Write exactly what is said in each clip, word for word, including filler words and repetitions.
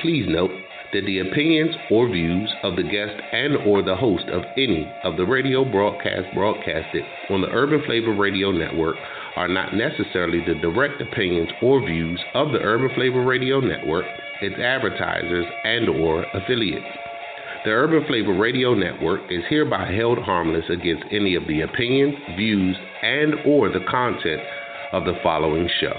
Please note that the opinions or views of the guest and or the host of any of the radio broadcasts broadcasted on the Urban Flavor Radio Network are not necessarily the direct opinions or views of the Urban Flavor Radio Network, its advertisers, and or affiliates. The Urban Flavor Radio Network is hereby held harmless against any of the opinions, views, and or the content of the following show.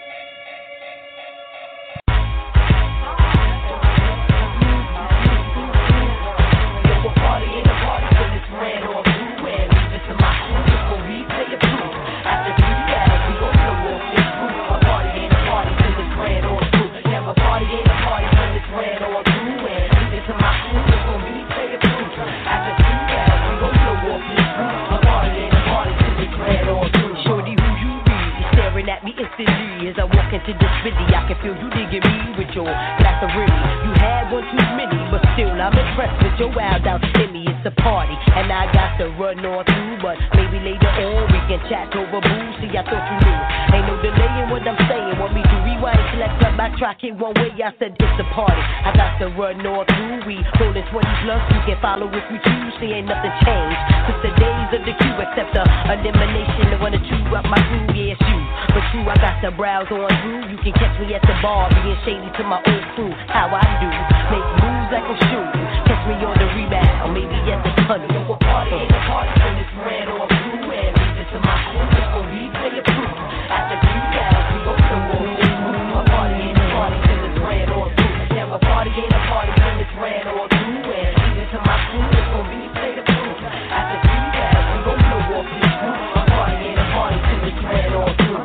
To this city, I can feel you digging me with your glass of Remy. You had one too many, but still I'm impressed with your wild out in me. It's a party, and I got to run on through, but maybe later on we can chat over booze. See, I thought you knew. Ain't no delay in what I'm saying. Want me to rewind, select up, backtrack it one way? I said it's a party. I got to run on through. We rolling twenty plus. You can follow if you choose. See, ain't nothing changed since the days of the queue, except the elimination of one or two up my crew. Yeah, it's you, but true, I got to browse on through. You can catch me at the bar, being shady to my old crew. How I do, make moves like a shoe. Catch me on the rebound, maybe at the tunnel. So a party ain't a party when it's red or blue. And leave it to my crew, just for replay a proof. After two hours, we go to the war. A party ain't a party when it's red or blue. Yeah, a party ain't a party when it's red or blue. And leave it to my crew, just for replay a proof. After two hours, we go to the war. A party ain't a party when it's red or blue.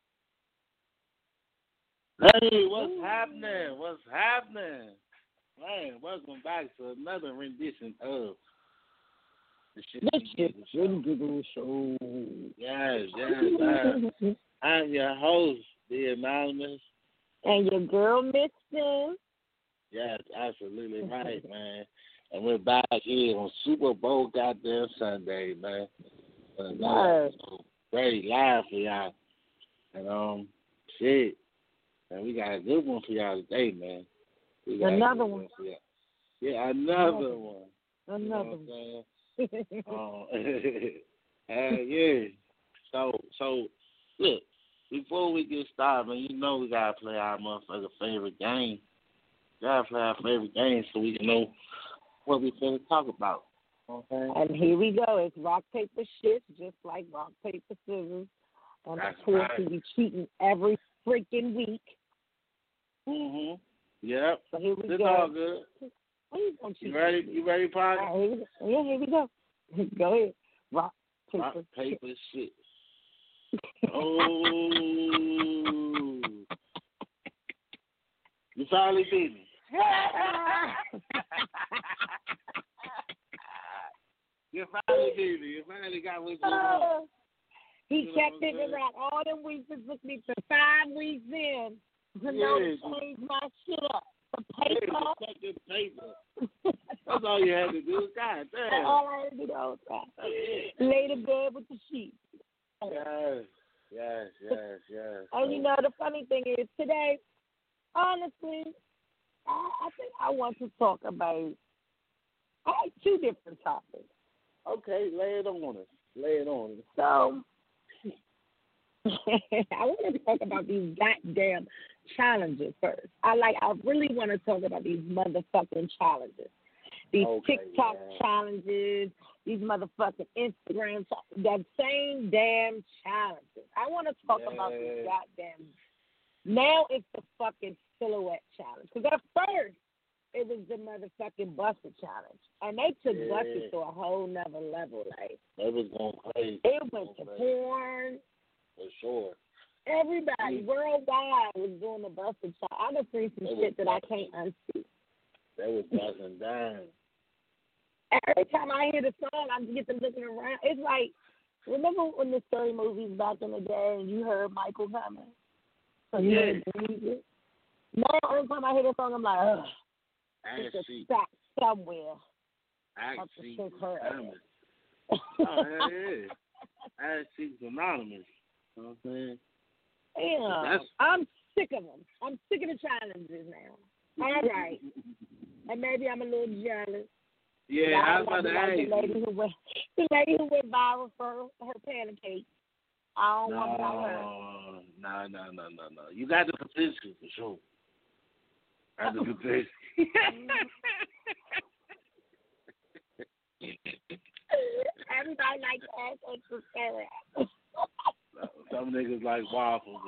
Hey, what's happening? What's happening? Man, welcome back to another rendition of the Shit and Giggle Show. Yes, yes, yes. I'm your host, The Anonymous. And your girl, Miss Sim. Yes, absolutely right, man. And we're back here on Super Bowl goddamn Sunday, man. And, uh, Yes. Ready live for y'all. And, um, shit. And we got a good one for y'all today, man. We got Another one. one for y'all. Yeah, another, another one. Another you know one. um, uh, yeah. So, so, look, before we get started, man, you know we got to play our motherfucking favorite game. We got to play our favorite game so we can know what we finna talk about. Okay? And here we go. It's rock, paper, shit, just like rock, paper, scissors. And That's of course, right. we be cheating every freaking week. Mm-hmm. Yep. So here we it's go. all good. Please don't cheat. You ready? You ready, Parker? Right, here we go. Yeah, here we go. Go ahead. Rock, paper, rock, paper, shit. shit. Oh. You finally beat me. You finally beat me. You finally got what you want. He You know kept what I'm it around all them weeks. It took me to five weeks in to Yeah. know to change my shit up. The paper. Yeah, the fucking paper. That's all you had to do. God damn. That's all I had to do the whole time. Lay the bed with the sheet. Yes, yes, yes, yes. And you know, the funny thing is, today, honestly, I, I think I want to talk about I have two different topics. Okay, lay it on us. Lay it on us. So, I want to talk about these goddamn challenges first. I like. I really want to talk about these motherfucking challenges. These okay, TikTok yeah. challenges, these motherfucking Instagram, that same damn challenges. I want to talk yeah. about these goddamn. Now it's the fucking silhouette challenge. Because at first, it was the motherfucking busted challenge. And they took yeah. busted to a whole nother level. Like, they was going crazy. It went to porn. For sure. Everybody worldwide was doing the busted challenge. I done seen some shit that I can't unsee. They was busting down. Every time I hear the song, I get to looking around. It's like, remember when the scary movies back in the day and you heard Michael coming? So you yeah. heard the music? Now, every time I hear the song, I'm like, ugh. It's a stop somewhere. I see her anonymous. Oh, hell yeah. I see anonymous. You know what I'm saying? Yeah. That's... I'm sick of them. I'm sick of the challenges now. All right. And maybe I'm a little jealous. Yeah, I was about to like ask the lady who went, the lady who went viral for her pancake. I don't no, want to like her. No, no, no, no, no. You got the potential for sure. Got the potential. Everybody likes pancakes with syrup. Some niggas like waffles.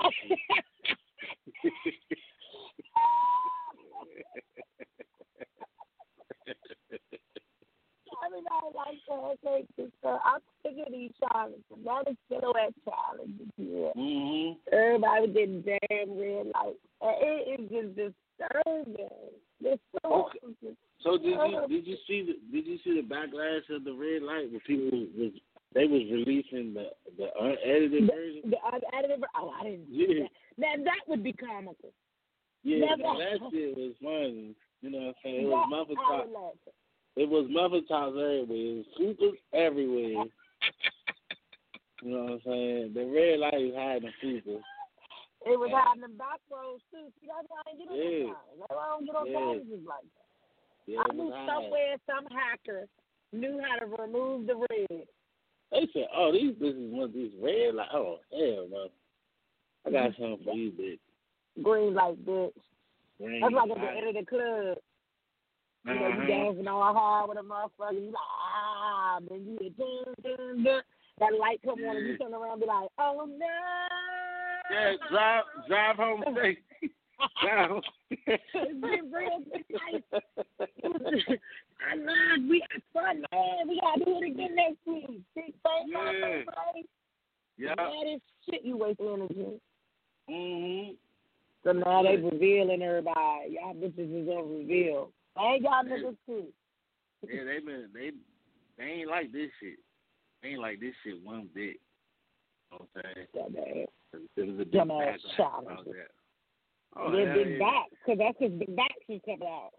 Everybody likes pancakes and stuff. I'm sick of these challenges. That is silhouette challenge. Yeah. Mm-hmm. Everybody was getting damn red light. It is just disturbing. It's so, Okay. So did you did you see the did you see the backlash of the red light where people was they was releasing the the unedited the, version? The unedited version. Oh, I didn't see Yeah. that. Now that would be comical. Yeah, Now, that, that, that shit was funny. You know what I'm saying? It that, was muffin I top. would laugh. It was muffin tops everywhere. It was supers everywhere. You know what I'm saying? The red light was hiding the supers. It was Yeah. hiding the back rows too. See, that's why I didn't get on Yeah. that time. That's why I don't get on Yeah. challenges like that. Yeah, I it knew was hiding. somewhere some hacker knew how to remove the red. They said, "Oh, these bitches want these red light." Oh, hell no! I got something for you, bitch. Green light, bitch. Green That's like at the light. end of the club. You know, Uh-huh. you dancing all hard with a motherfucker. You like, ah, then you hear dun, dun, dun. That light come on and you turn around and be like, oh, no. Yeah, drive, drive home safe. Drive home. It's been real nice. I love, we had fun, man. We got to do it again next week. Six, eight, Yeah. five, Yeah. That is shit you waste energy. Mm-hmm. So now they revealing everybody. Y'all bitches is on reveal. I ain't got niggas too. Yeah, they been they they ain't like this shit. They ain't like this shit one bit. You know what I'm saying? Dumbass. There was a big Dumbass backlash child. about that. Oh, They're hell big yeah. back, because that's his big back she's coming out.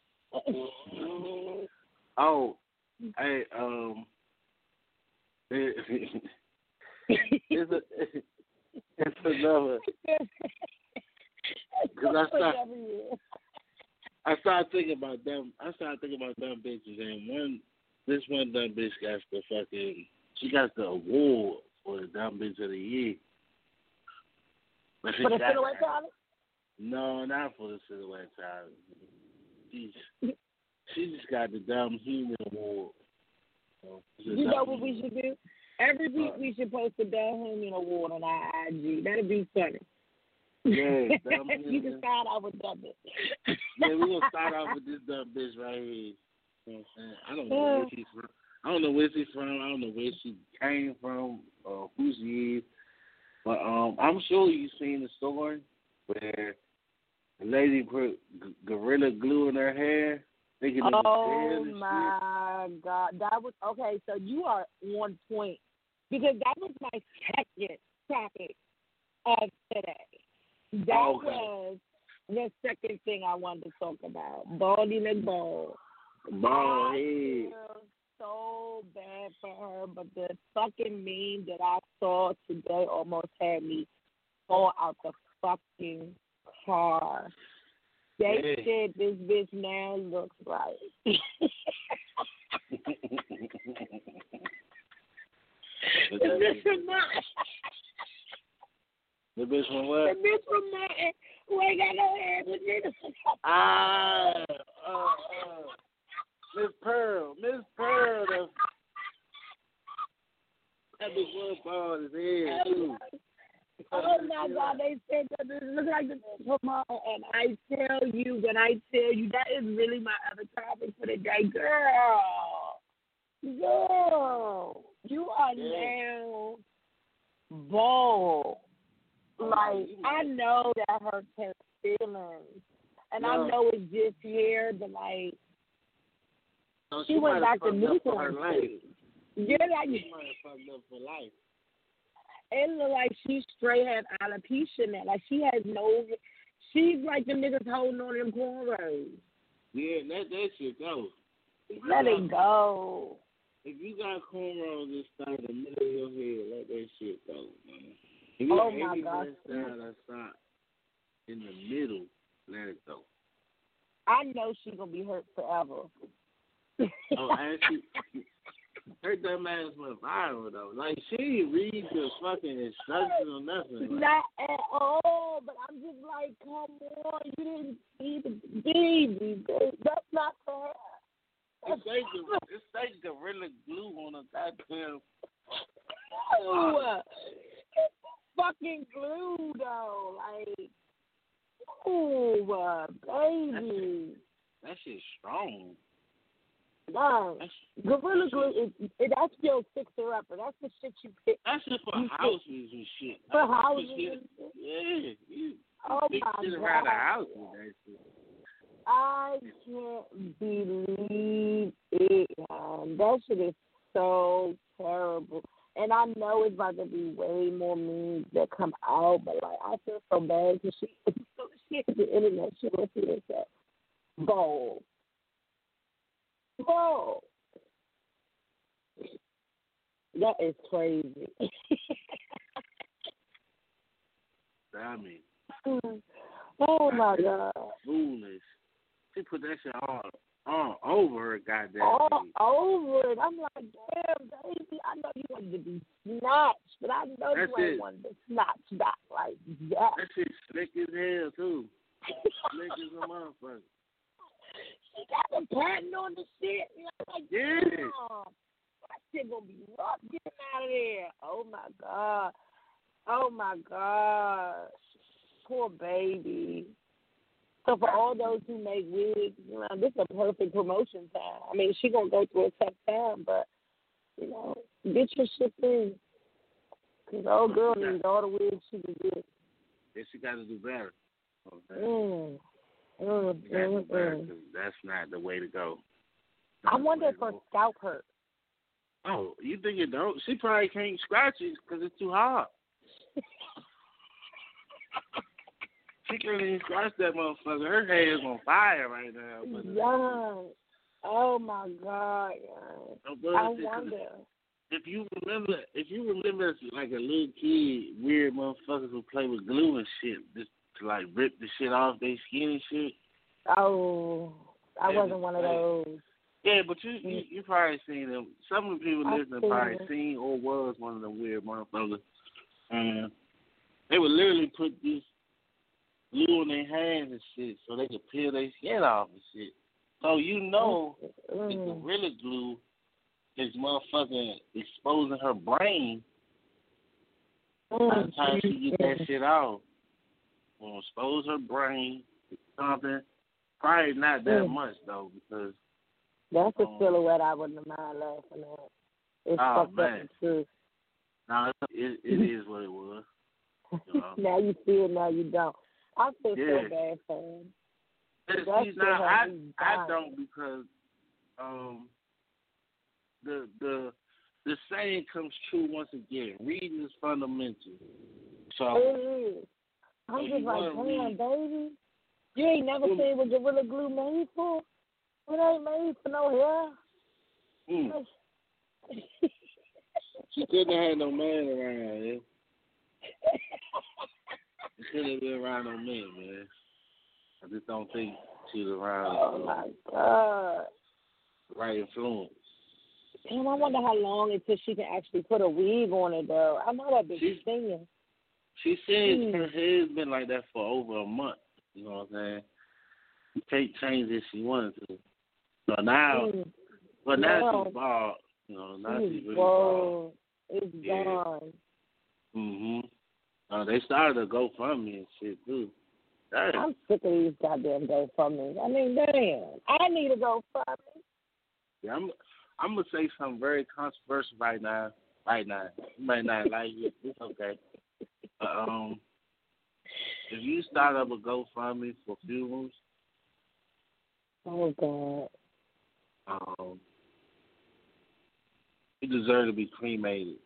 Oh, hey, um, it, it's a it's another. Cause I start, I started thinking about them. I started thinking about dumb bitches, and one, this one dumb bitch got the fucking. She got the award for the dumb bitch of the year. But she For the got- silhouette challenge? No, not for the silhouette challenge. She she just got the dumb human award. So, you know what we should do? Every week we should post a dumb human award on our I G. That'd be funny. Yeah, dumb you human. can start out with dumb bitch. Yeah, we're gonna start off with this dumb bitch right here. You know what I'm saying? I don't know where she's from. I don't know where she's from. I don't know where she came from or who she is. But um, I'm sure you've seen the story where the lady put g- gorilla glue in her hair, thinking it was Oh dead and my God, that was okay. So you are on point because that was my second topic of today. That Okay. was the second thing I wanted to talk about. Baldy McBall. shit. Bald I head. feel so bad for her, but the fucking meme that I saw today almost had me fall out the fucking car. They Yeah. said this bitch now looks like. But The that bitch bitch- from Martin. The bitch from The what? bitch from Martin who ain't got no hair with niggas. Ah, uh, uh, Miss Pearl, Miss Pearl, the, that bitch was bald as hell too. Oh my God, they said that this looks like the bitch from Martin. And I tell you, when I tell you, that is really my other topic for the day. Girl, girl, you are Yeah. now bald. Like, I know that hurts her feelings. And I No. know it's just here, but like, No, she, went might have back to fucked up for her Newfoundland. life. Yeah, like, She might have fucked up for life. it look like she straight had alopecia now. Like, she has no, she's like the niggas holding on them cornrows. Yeah, let that shit go. Let it go. If you got cornrows that start in the middle of your head, let that shit go, man. If you Oh got my any gosh. hairstyle that start in the middle, let it go. I know she's gonna be hurt forever. Oh, and she, her dumb ass went viral though. Like she didn't read the fucking instructions or nothing. Like, not at all. But I'm just like, come on, you didn't see the baby. That's not for her. It's like the, it's like Gorilla Glue on a goddamn. No, it's fucking glue though. Like, oh, baby. That shit's strong. No, Gorilla Glue is it, that's your fixer upper. That's the shit you pick. That's just for you houses pick. and shit. For Like, houses. shit. And shit. Yeah, you Oh fix my shit God. around the house with that shit. I can't believe it, man. That shit is so terrible. And I know it's about to be way more memes that come out, but like I feel so bad because she, she hit the internet. She went through this stuff. Bold. Bold. That is crazy. I mean, oh my God. foolish. She put that shit all, all over her goddamn All face. over it. I'm like, damn, baby, I know you wanted to be snatched, but I know That's you ain't it. wanted to snatch back like that. That shit slick as hell too. Slick as a motherfucker. She got the patent on the shit. You know, like, Yeah. damn, that shit gonna be rough getting out of there. Oh my God. Oh my gosh. Poor baby. So for all those who make wigs, you know, this is a perfect promotion time. I mean, she gonna go through a tough time, but you know, get your shit in. Cause the old girl needs all the wigs she can get. Yeah, she got to do better. Okay. Mm. Mm, She got to do mm, better mm. 'cause that's not the way to go. I That's wonder the if way her to go. scalp hurt. Oh, you think it don't? She probably can't scratch it because it's too hard. She can't even scratch that motherfucker. Her hair is on fire right now. But Yeah. Oh my God. Yeah. no I bullshit, 'cause wonder. If you remember, if you remember, like a little kid, weird motherfuckers who play with glue and shit, just to like rip the shit off their skin and shit. Oh, I Yeah, wasn't one of like- those. Yeah, but you you, you probably seen them. Some of the people I've listening seen probably it. seen or was one of them weird motherfuckers. And they would literally put this glue in their hands and shit so they could peel their skin off and shit. So you know Mm. the Gorilla Glue is motherfucking exposing her brain. By the time she get that shit off, gonna expose her brain to something. Probably not that Mm. much though, because That's a um, silhouette I wouldn't mind laughing at. It's Oh, fucked man. up and true. no, it, it is what it was. You know? Now you see it, now you don't. I feel Yeah. so bad for him. But That see, shit now, has I me I dying. don't because um the the the saying comes true once again. Reading is fundamental. So It is. I'm So just you like, wanna damn, read- baby. You ain't never Well- seen what Gorilla Glue made for? It ain't made for no hair. mm, she couldn't have had no man around. Yeah? She couldn't have been around no men, man. I just don't think she was around Oh my God. the right influence. Damn, I wonder how long it took she can actually put a weave on it though. I know that bitch She's- singing. She said Mm. her hair's been like that for over a month. You know what I'm saying? She can't change if she wanted to. So now, Mm. but now No. she's bald. You know, now Mm. she's really bald. Whoa. It's Yeah. gone. Mhm. Uh, they started a GoFundMe and shit too. Damn. I'm sick of these goddamn GoFundMes. I mean, damn. I need a GoFundMe. Yeah, I'm. I'm gonna say something very controversial right now. Right now, you might not like it. It's okay. But, um, if you start up a GoFundMe for funerals, Oh God. um, you deserve to be cremated.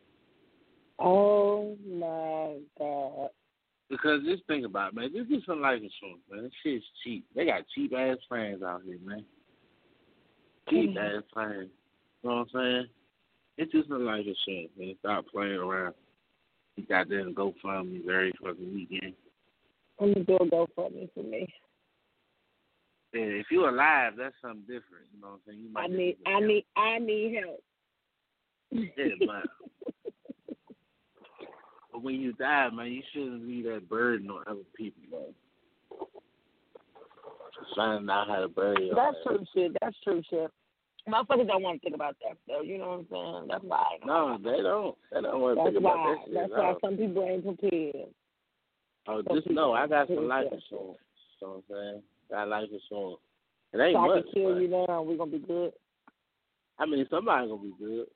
Oh my God. Because just think about it, man. Just do some life insurance, man. This shit's cheap. They got cheap ass plans out here, man. Cheap ass plans. You know what I'm saying? It's just a life insurance, man. Stop playing around. You got them GoFundMe every fucking weekend. I'm gonna do a GoFundMe for me. Yeah, if you're alive, that's something different. You know what I'm saying? You might I need, I need, I need help. Yeah, but, but when you die, man, you shouldn't leave that burden on other people, man. Finding out how to bury your That's ass. true shit. That's true shit. Motherfuckers don't want to think about that stuff. You know what I'm saying? That's why. No, they don't. They don't want to That's think why. about that shit. That's no. why some people ain't prepared. Oh, some just know I got some prepared. life insurance. You know what I'm saying? Got life insurance. It ain't So I much. can kill but, you now. We're gonna be good. I mean, somebody gonna be good.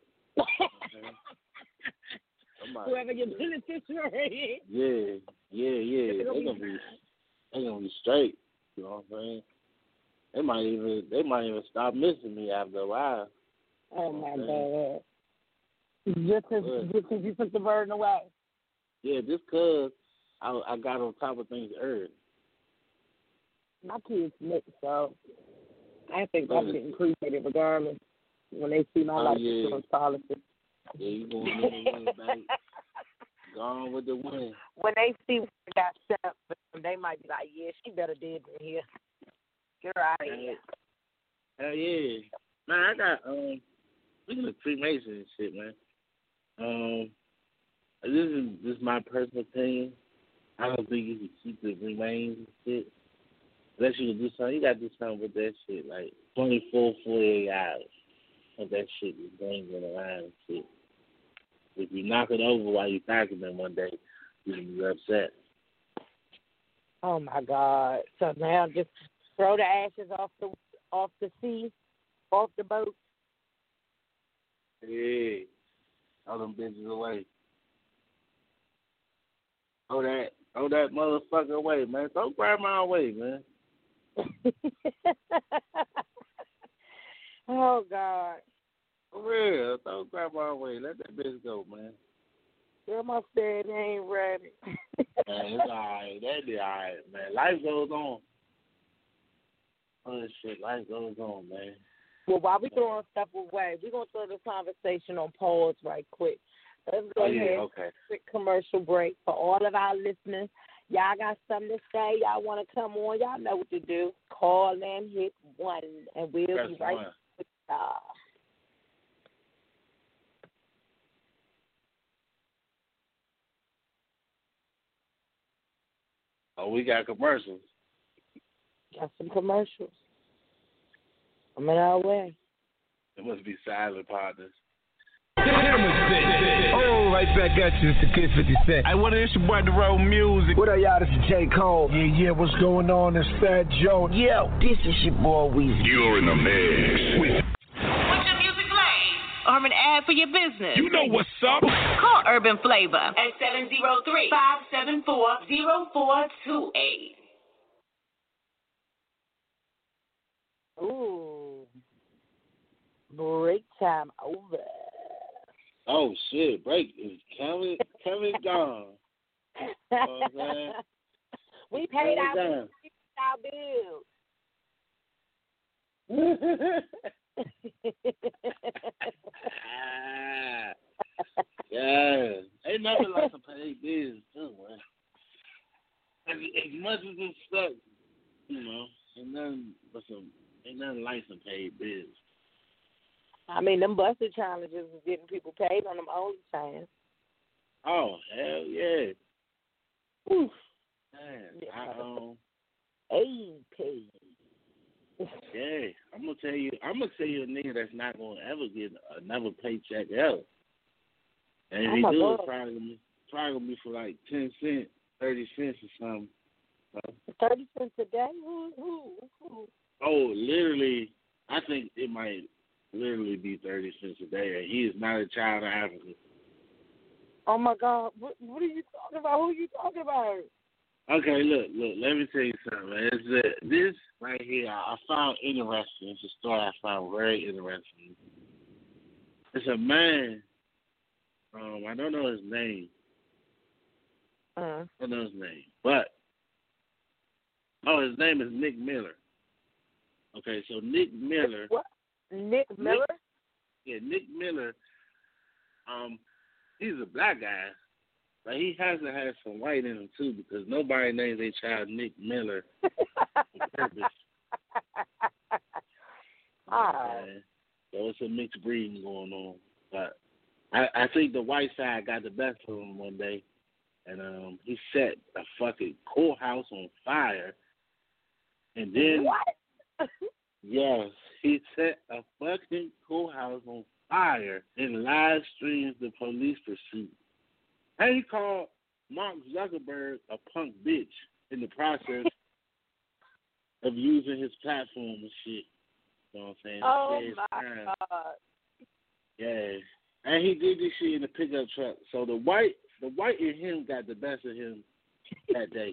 Somebody Whoever gets beneficiary. Yeah, yeah, yeah. They gonna be, they gonna be straight. You know what I'm saying? They might even, they might even stop missing me after a while. Oh you my know God! Just because, just because you took the burden away. Yeah, just cause I, I got on top of things early. My kids mix, so I think I'm getting cremated regardless when they see my oh, life yeah. insurance policy. Yeah, you going in the wind, baby. Gone with the wind. When they see what I got set up for them, they might be like, yeah, she better dead than here. Get her out of here. Hell yeah. Man, I got, um, speaking of cremation and shit, man, um, this is just my personal opinion. I don't think you should keep the remains and shit. Unless you can do something, you got to do something with that shit, like twenty-four, forty-eight hours of that shit is dangling around and shit. If you knock it over while you're packing them one day, you're going to be upset. Oh my God! So now just throw the ashes off the off the sea, off the boat. Yeah, all them bitches away. Throw that, throw that motherfucker away, man. Throw grandma away, man. Oh God! For real, throw grandma away. Let that bitch go, man. Grandma said they ain't ready. Man, it's all right. That be all right, man. Life goes on. Oh, shit, life goes on, man. Well, while we throwing stuff away, we're going to throw this conversation on pause right quick. Let's go Oh, ahead. yeah, okay. Quick commercial break for all of our listeners. Y'all got something to say? Y'all want to come on? Y'all know what to do. Call and hit one, and we'll Press be right one. with y'all. Oh, we got commercials. Got some commercials. I'm in our way. It must be silent partners. Oh, right back at you. It's the Kid fifty Cent. I want to issue by the road music. What up, y'all? This is J. Cole. Yeah, yeah, what's going on? It's Fat Joe. Yo, this is your boy Weezy. You're in the mix with What's your music play? Or an ad for your business? You know what's up. Call Urban Flavor at seven zero three, five seven four, zero four two eight. Ooh. Break time over. Oh, shit. Break is coming, coming gone. You know what I'm saying? We paid our, Coming we paid our bills. Ah, yeah. Ain't nothing like some paid bills, too, man. As, as much as it sucks, you know, ain't nothing but some, ain't nothing like some paid bills. I mean, them busted challenges was getting people paid on them OnlyFans. Oh, hell yeah. Oof. Man, Yeah. I, um, Hey, paid. yeah, I'm gonna tell you, I'm gonna tell you a nigga that's not gonna ever get another paycheck ever. And if Oh he my do, God. it's probably gonna be, probably gonna be for like ten cents, thirty cents or something. So, Thirty cents a day? Who, who, who? oh, literally, I think it might literally be thirty cents a day. And he is not a child of Africa. Oh my God! What, what are you talking about? Who are you talking about? Okay, look, look. Let me tell you something, man. It's, uh, this right here, I, I found interesting. It's a story I found very interesting. It's a man. Um, I don't know his name. Uh, I don't know his name, but oh, his name is Nick Miller. Okay, so Nick Miller. what? Nick Miller? Nick, yeah, Nick Miller. Um, he's a black guy. But he has to have some white in him, too, because nobody names their child Nick Miller on purpose. God. So it's a mixed breeding going on. But I, I think the white side got the best of him one day. And um, he set a fucking courthouse on fire. And then, what? yes, he set a fucking courthouse on fire and live streams the police pursuit. And he called Mark Zuckerberg a punk bitch in the process of using his platform and shit. You know what I'm saying? Oh, Says my crime. God. Yeah. And he did this shit in the pickup truck. So the white the white in him got the best of him that day.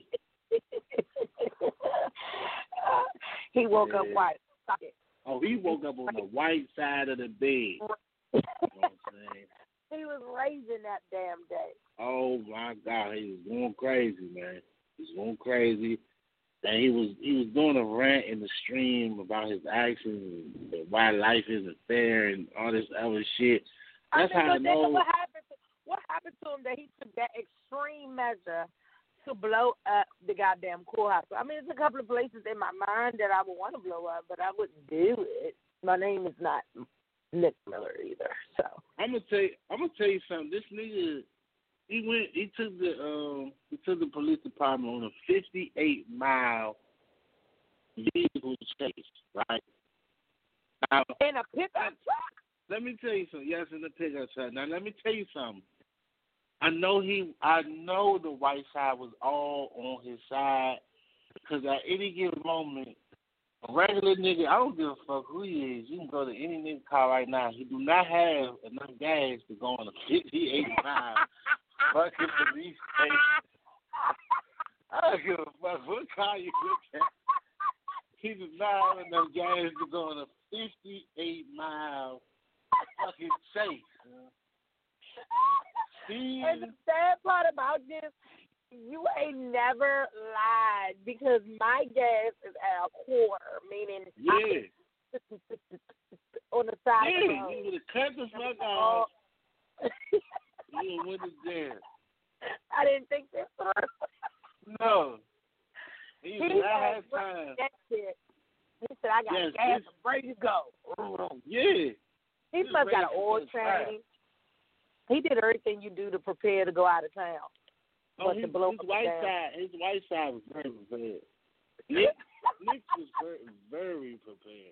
He woke yeah. up white. Stop it. Oh, he woke up on the white side of the bed. You know what I'm saying? He was raising that damn day. Oh my God, he was going crazy, man. He was going crazy. And he was he was doing a rant in the stream about his actions and why life isn't fair and all this other shit. That's I mean, how I know. What happened, to, what happened to him that he took that extreme measure to blow up the goddamn courthouse? I mean, there's a couple of places in my mind that I would want to blow up, but I wouldn't do it. My name is not Nick Miller either. So I'm gonna tell you, I'm gonna tell you something. This nigga, he went, he took the um, he took the police department on a fifty-eight mile vehicle chase, right? Now, in a pickup truck. Let me tell you something. Yes, in the pickup truck. Now, let me tell you something. I know he, I know the white side was all on his side because at any given moment, a regular nigga, I don't give a fuck who he is. You can go to any nigga car right now. He do not have enough gas to go on a fifty-eight mile fucking police station. I don't give a fuck what car you look at. He does not have enough gas to go on a fifty-eight mile fucking chase. And the sad part about this, you ain't never lied because my gas is at a quarter, meaning yeah. on the side yeah, of the road. you would have cut the fuck off. You went to jail. I didn't think this through. No. He, he had time. That shit. He said, I got yes, gas, I'm ready to go. Yeah. He He's must got an oil change. change. He did everything you do to prepare to go out of town. Oh, but his, to blow his up white down. side, his white side was very prepared. Nick, Nick was very, very prepared.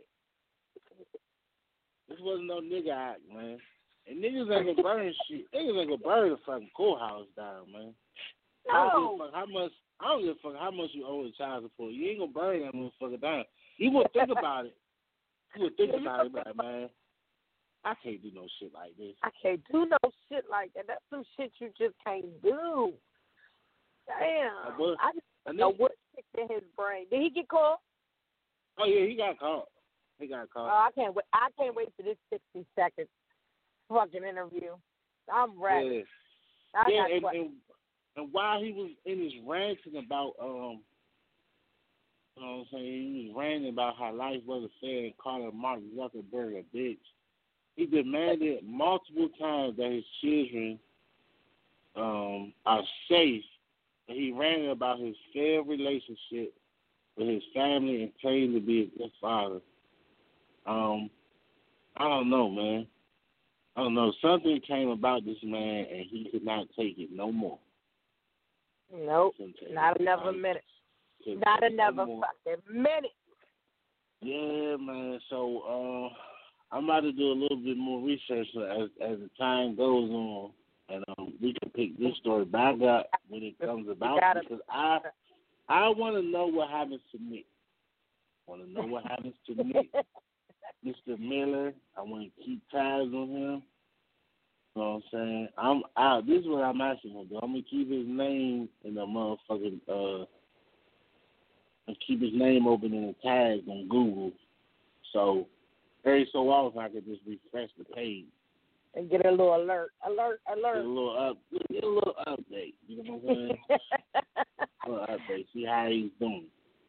This wasn't no nigga act, man. And niggas ain't gonna burn shit. Niggas ain't gonna burn the fucking courthouse down, man. No. I don't give a fuck how much. I don't give a fuck how much you owe the child support. You ain't gonna burn that motherfucker down. You would think about it. You would think about it, but man, I can't do no shit like this. I can't do no shit like that. That's some shit you just can't do. Damn. Uh, but, I just know what kicked in his brain. Did he get caught? Oh yeah, he got caught. He got caught. Oh, I can't wait. I can't wait for this sixty second fucking interview. I'm ready. Yes. I yeah, got and, and and while he was in his ranting about um, you know what I'm saying, he was ranting about how life wasn't fair and calling Mark Zuckerberg a bitch. He demanded multiple times that his children um are safe. And he ranted about his failed relationship with his family and claimed to be a good father. Um, I don't know, man. I don't know. Something came about this man, and he could not take it no more. Nope. Not another minute. Not another no fucking minute. Yeah, man. So uh, I'm about to do a little bit more research as as the time goes on, and um, we can pick this story back up when it comes about because I I want to know what happens to Nick. I want to know what happens to Nick. Mister Miller, I want to keep tabs on him. You know what I'm saying? I'm out. This is what I'm asking him, though. I'm going to keep his name in the motherfucking, uh, and keep his name open in the tags on Google. So, every so often, I can just refresh the page. And get a little alert. Alert, alert. Get a little up, get a little update. You know what I'm saying? A little update. See how he's doing.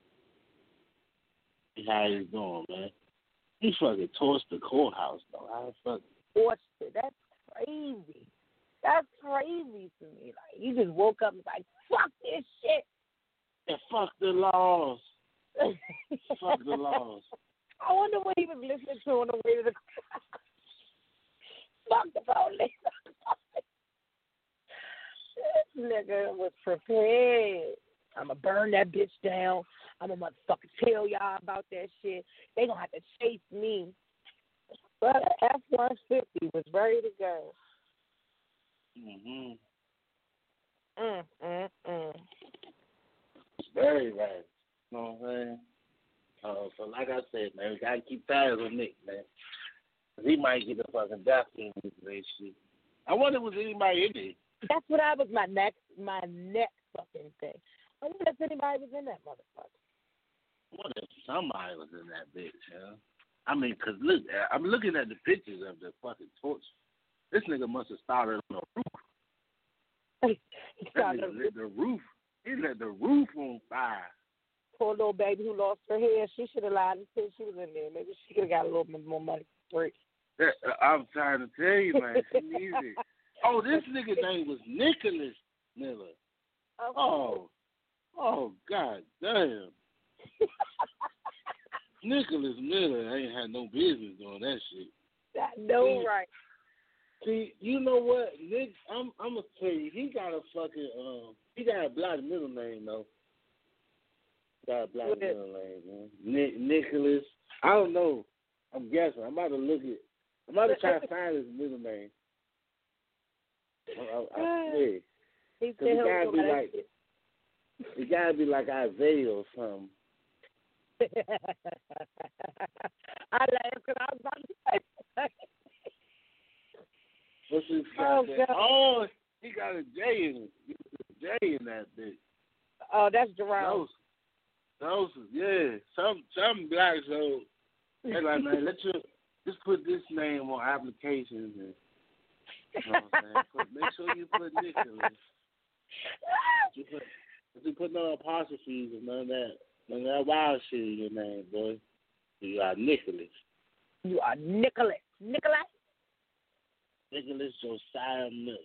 See how he's doing, man. He fucking torched the courthouse, though. How the fuck? Torched it. That's crazy. That's crazy to me. Like, you just woke up and was like, fuck this shit. And fuck the laws. Fuck the laws. I wonder what he was listening to on the way to the fuck the police. This nigga was prepared. I'ma burn that bitch down. I'ma motherfucking tell y'all about that shit. They gonna have to chase me. But F one fifty was ready to go. Mhm. Mm, mm, mm. It's very right. You know what I'm saying? Uh, so like I said, man, we gotta keep tabs on Nick, man. Cause he might get a fucking death penalty for that shit. I wonder if was anybody in there. That's what I was my next my next fucking thing. I wonder if anybody was in that motherfucker. I wonder if somebody was in that bitch, huh? I mean, cause look, I'm looking at the pictures of the fucking torch. This nigga must have started on the roof. He That nigga lit the roof. He lit the roof on fire. Poor little baby who lost her hair. She should have lied and said she was in there. Maybe she could have got a little bit more money for free. That, uh, I'm trying to tell you, man. She needs it. Oh, this nigga name was Nicholas Miller. Okay. Oh, oh, god damn. Nicholas Miller ain't had no business doing that shit. That no See, right. See, you know what, Nick? I'm, I'm gonna tell you, he got a fucking, um, he got a black middle name though. Got a black middle name, man. Nick, Nicholas. I don't know. I'm guessing. I'm about to look at. I'm about to try to find his middle name. I, I, I swear. He Cause it gotta be like, it. it gotta be like Isaiah or something. I laughed because I was about to say. What's his Oh, God. Oh, he got a J in it. He got a J in that bitch. Oh, that's Jerome. Those, those, yeah. Some, some blacks, so they're like, man, let's just, just put this name on applications and, you know what I'm saying? Put, make sure you put Nicholas. You put, you put no apostrophes and none of that, none of that wild shit in your name, boy. You are Nicholas. You are Nicholas. Nicholas? Nicholas Josiah Miller.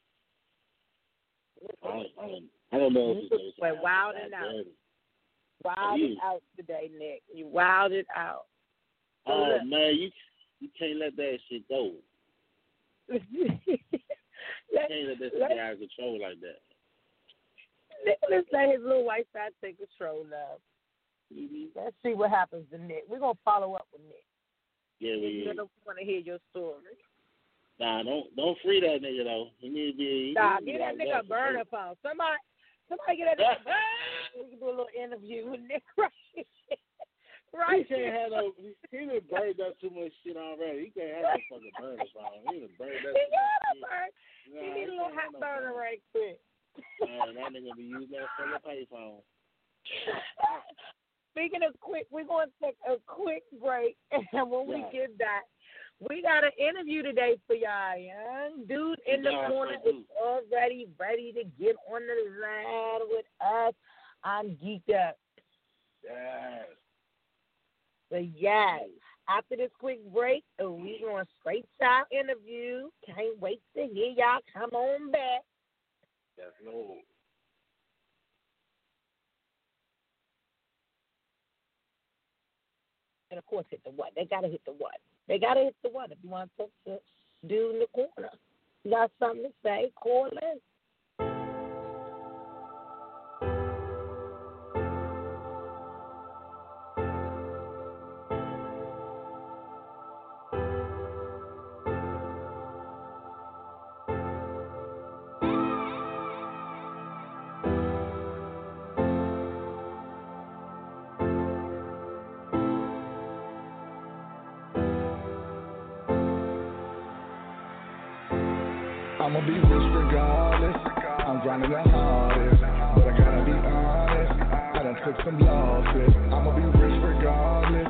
I don't, I don't, I don't know if it's Josiah. We're wilding out. Wilding out today, Nick. You wilded out. Oh, uh, man, you you can't let that shit go. you can't let that shit get out of control like that. Nicholas let his little white side take control now. Mm-hmm. Let's see what happens to Nick. We're going to follow up with Nick. Yeah, we yeah. We want to hear your story. Nah, don't don't free that nigga, though. He need to be... Nah, get that nigga a burner phone. Somebody, somebody get that nigga a burner. We can do a little interview with Nick right Right. He can't have no... He done burned up too much shit already. He can't have no fucking burner phone. He done burned up He too much got a shit. burn. Nah, he need a little hot no burner phone. right quick. Man, that nigga be using that fucking pay phone. Speaking of quick, we're going to take a quick break, and when yeah. we get back, we got an interview today for y'all, young dude in the yeah, corner is already ready to get on the line with us. I'm geeked up. Yes. But yes, after this quick break, we're going straight to our interview. Can't wait to hear y'all. Come on back. Yes, no. And of course, hit the one. They gotta hit the one. They gotta hit the one if you want to talk to dude in the corner. You got something to say? Call in. I'ma be rich regardless. I'm grinding the hardest, but I gotta be honest. I done took some losses. I'ma be rich regardless.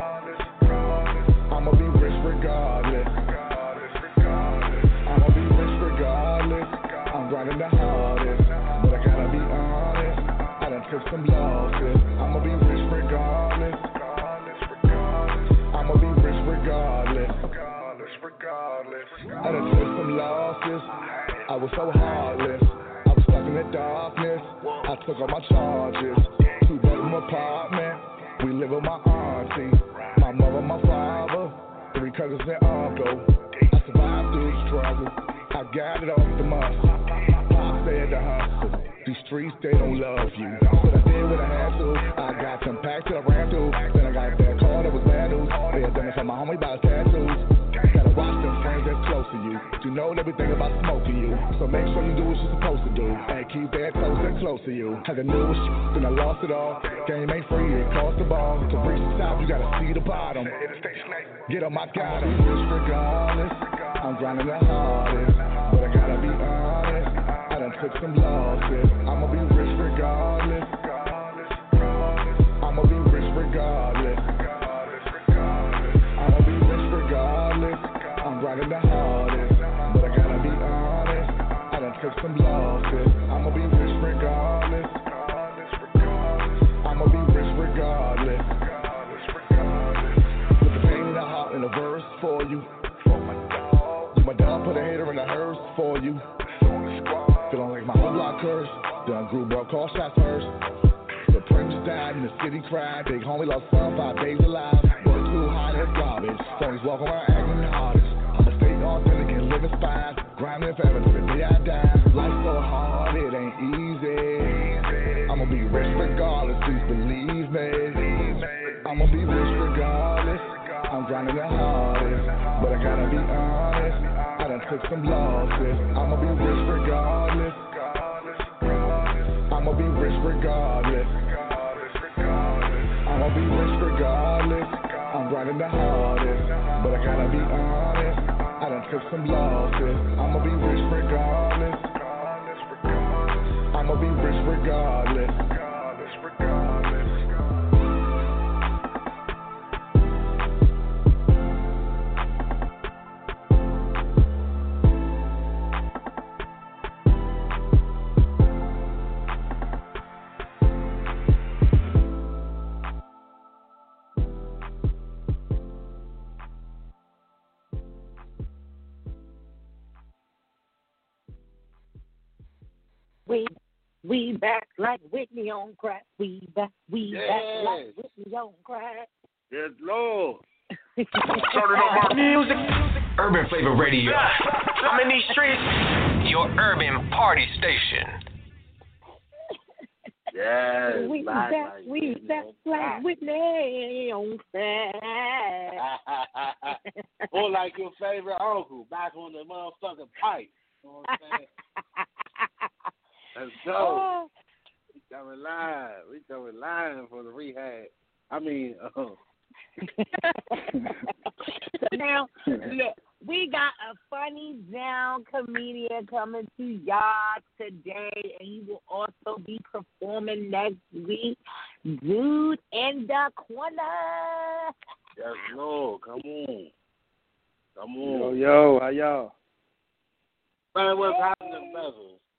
I'ma be rich regardless. I'ma be rich regardless. I'm grinding the hardest, but I gotta be honest. I done took some losses. I'ma be rich regardless. I'ma be rich regardless. I done took some losses. I was so heartless. I was stuck in the darkness. I took all my charges. Two bedroom apartment. We live with my auntie. My mother, my father, three cousins and uncle. I survived through the struggle. I got it off the muscle. Pop said to hustle. These streets, they don't love you. But I did what I had to. I got some packs that I ran through. Then I got that car that was bad news. They had done it for my homie by his tattoos. Gotta watch them friends that's close to you. You know everything about smoking you. So make sure you do what you're supposed to do. And keep that close and close to you. Had the newest shit, then I lost it all. Game ain't free, it cost the ball. To reach the top, you gotta see the bottom. Get on my God, I'm rich regardless. I'm grinding the hardest. But I gotta be honest, I done took some losses. I'ma be rich regardless. I'ma be rich regardless. I'ma be rich regardless. I'm grinding the hardest. But I gotta be honest, I done took some losses. I'ma be rich regardless. I'ma be rich regardless. Put the pain in the heart in a verse for you. You my dog, put a hater in the hearse for you. Feeling like my whole block cursed. Done grew up, call shots first. The Prince died and the city cried. Big homie lost son, five days alive. Boy too hot, that's garbage. Phonies walk around acting the hardest. I'ma stay authentic and live inspired. Grinding forever till the day I die. Life's so hard, it ain't easy. I'ma be rich regardless, please believe me. I'ma be rich regardless. I'm grinding the hardest. But I gotta be honest, I done took some losses. I'ma be rich regardless. I'ma be rich regardless. I'ma be rich regardless. I'm grinding the hardest. But I gotta be honest, I done took some losses. I'ma be rich regardless. I'ma be rich regardless. We we back like Whitney on crack. We back, we Yes. back like Whitney on crack. Yes, Lord. Turning up our music. Urban Flavor Radio. I'm in these streets. Your urban party station. Yes. We back back, like we Whitney back on like crack. Whitney on crack. Or like your favorite uncle, back on the motherfucking pipe. You know what I'm saying? Let's go. Oh. We coming live. We coming live for the rehab. I mean, uh, So now, look, we got a funny down comedian coming to y'all today, and he will also be performing next week. Dude in the corner. yes, Lord. Come on. Come Yo, on. yo, how y'all? Man, what's happening, brother?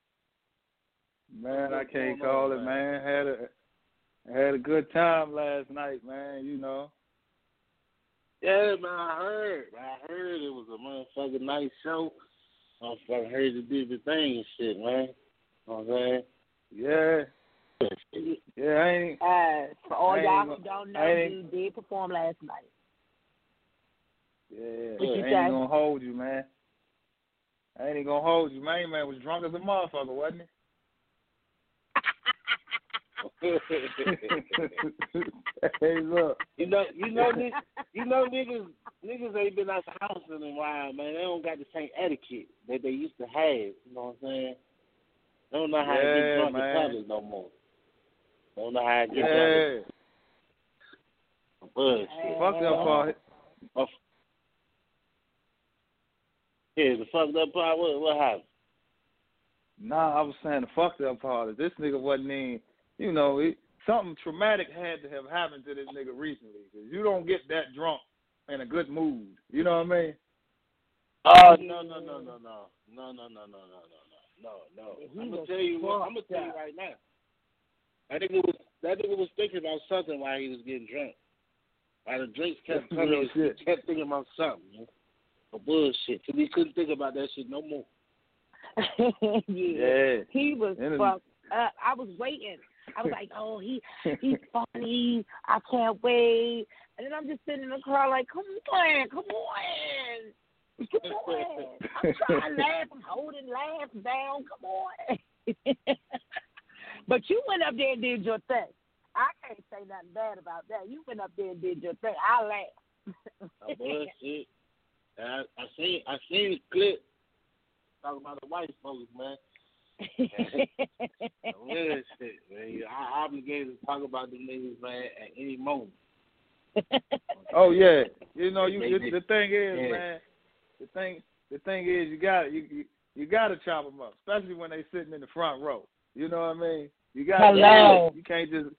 Man, I What's can't going call on, it, man? man. Had a had a good time last night, man. You know. Yeah, man, I heard. I heard it was a motherfucking nice show. Motherfucking heard you did the thing and shit, man. You know what I'm Yeah. saying? Yeah, I ain't. Uh, for all I ain't y'all gonna- who don't know, I ain't- Dude did perform last night. Yeah, What you I ain't say? gonna hold you, man. I ain't gonna hold you, man. Man was drunk as a motherfucker, wasn't he? Hey, look. You know, you know, ni- you know, niggas, niggas ain't been out the house in a while, man. They don't got the same etiquette that they used to have. You know what I'm saying? They don't know how to Yeah, get drunk man. in public no more. They don't know how to get Yeah. drunk. Bullshit. Fucked up part. Oh, yeah, the fucked up part. What, what happened? Nah, I was saying the fucked up part is this nigga wasn't in, you know, it, something traumatic had to have happened to this nigga recently. Cause you don't get that drunk in a good mood. You know what I mean? Oh no no no no no no no no no no no no no. He I'm gonna was tell you what. I'm gonna fucked tell you up. right now. That nigga was that nigga was thinking about something while he was getting drunk. While the drinks kept coming, Real he shit. kept thinking about something. Man. A bullshit. Till he couldn't think about that shit no more. yeah. Yeah. He was Energy. fucked up. I was waiting. I was like, oh, he he's funny. I can't wait. And then I'm just sitting in the car like, come on, come on. Come on. I'm trying to laugh. I'm holding laugh down. Come on. But you went up there and did your thing. I can't say nothing bad about that. You went up there and did your thing. I laughed. I bullshit. I, I seen I seen the clip talking about the white folks, man. Real shit, man. I obligated to talk about the niggas, man, at any moment. Oh yeah, you know you. The, the thing is, yeah. man. The thing, the thing is, you got you, you you got to chop them up, especially when they sitting in the front row. You know what I mean? You got to. You can't just.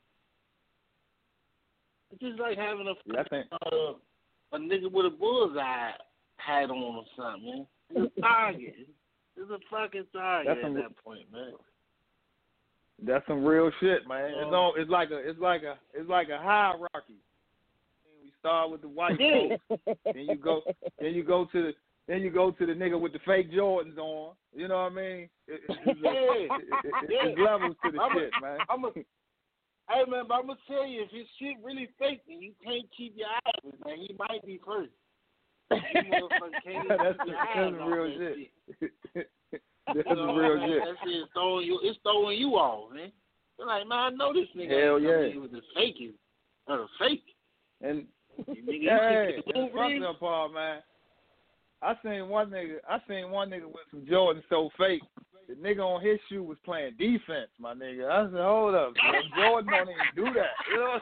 It's just like having a yeah, I think, uh, a nigga with a bullseye hat on or something, man. It's a target. It's a fucking target at some, that point, man. That's some real shit, man. It's on. It's like a. It's like a. It's like a hierarchy. We start with the white folks, then you go. Then you go to the. Then you go to the nigga with the fake Jordans on. You know what I mean? It, it, it's, a, it, it, it, it's levels to the I'm shit, a, man. I'm a, hey, man, but I'm going to tell you, if his shit really fake, then you can't keep your eyes on it, man. He might be first. You can't that's keep that's your the real shit. shit. That's you know, the real man, shit. That shit is throwing you, it's throwing you off, man. You're like, man, I know this nigga. Hell yeah. He was a faking. Or a fake. And, you nigga, hey, you that's fucked up part, man. I seen one nigga. I seen one nigga with some Jordans so fake. The nigga on his shoe was playing defense, my nigga. I said, hold up, man. Jordan don't even do that. You know what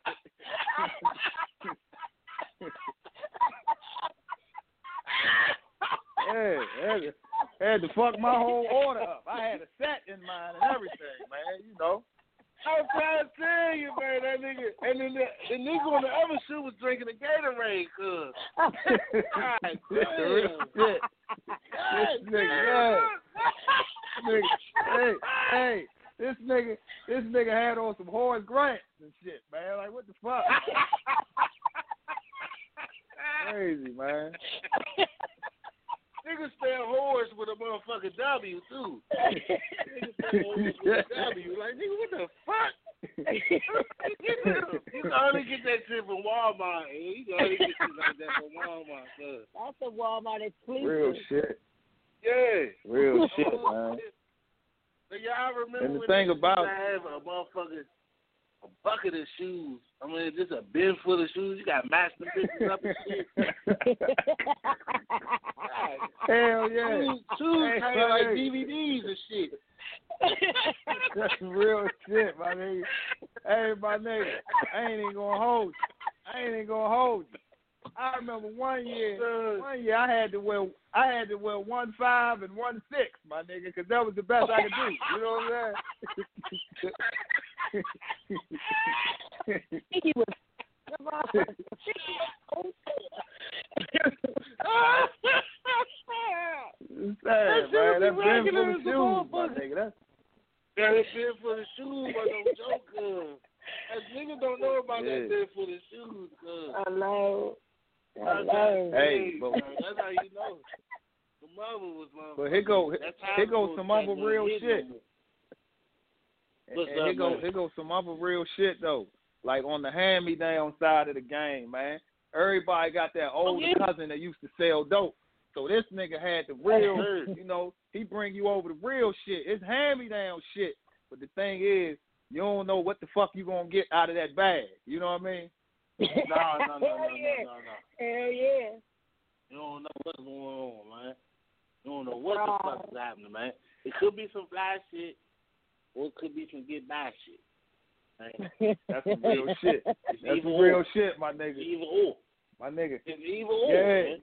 I'm saying? Hey, had to, had to fuck my whole order up. I had a set in mind and everything, man. You know. I'm trying to tell you, man, that nigga, and then the, the nigga on the other shoe was drinking a Gatorade, cuz. God damn. Shit. This nigga, nigga, hey, hey, this nigga, this nigga had on some Horace Grants and shit, man. Like, what the fuck? Crazy, man. Nigga spell horse with a motherfucking W, too. Nigga spell horse with a W. Like, nigga, what the fuck? You can only get that shit from Walmart. Eh? You can only get shit like that from Walmart, cuz. That's a Walmart exclusive. Real shit. Yeah. Real shit, man. So y'all remember and the when thing they about have a motherfucker, a bucket of shoes. I mean, just a bin full of shoes. You got matched them bitches up and shit. Hell yeah. Shoes, shoes hey, hang like D V Ds and shit. That's real shit, my nigga. Hey, my nigga, I ain't even gonna hold you. I ain't even gonna hold you. I remember one year, one year I had to wear, I had to wear one five and one six, my nigga, because that was the best I could do. You know what I'm saying? He was. It's sad, man. That's been for the shoes, my nigga. That's that been for the shoes, but no joke, cuz. As niggas don't know about yeah. that been for the shoes, cuz. Hello. Hello. Hey, but that's how you know. The mother was mother. But here go, here go some other real shit. And, What's and up, here go, man? here go some other real shit though. Like on the hand-me-down side of the game, man. Everybody got that older oh, yeah. cousin that used to sell dope. So this nigga had the real, you know, he bring you over the real shit. It's hand-me-down shit. But the thing is, you don't know what the fuck you gonna get out of that bag. You know what I mean? no, no, no, no, no, yeah. no, no. Hell yeah. You don't know what's going on, man. You don't know what the fuck is happening, man. It could be some fly shit, or it could be some get by shit. Man. That's some real shit. It's That's some evil real or. shit, my nigga. It's evil or. My nigga. It's evil or, yeah. man.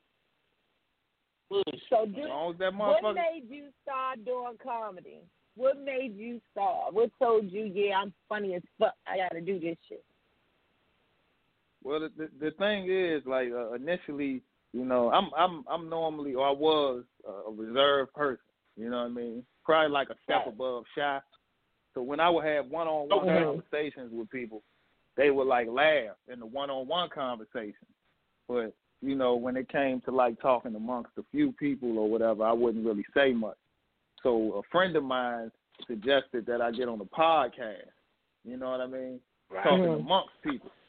So, do, as long as that what motherfucker... made you start doing comedy? What made you start? What told you, yeah, I'm funny as fuck, I gotta do this shit? Well, the the, the thing is, like, uh, initially, you know, I'm I'm I'm normally, or I was, uh, a reserved person. You know what I mean? Probably like a step right. above shy. So when I would have one-on-one okay. conversations with people, they would, like, laugh in the one-on-one conversation. But, you know, when it came to, like, talking amongst a few people or whatever, I wouldn't really say much. So a friend of mine suggested that I get on a podcast. You know what I mean? Right. Talking amongst people.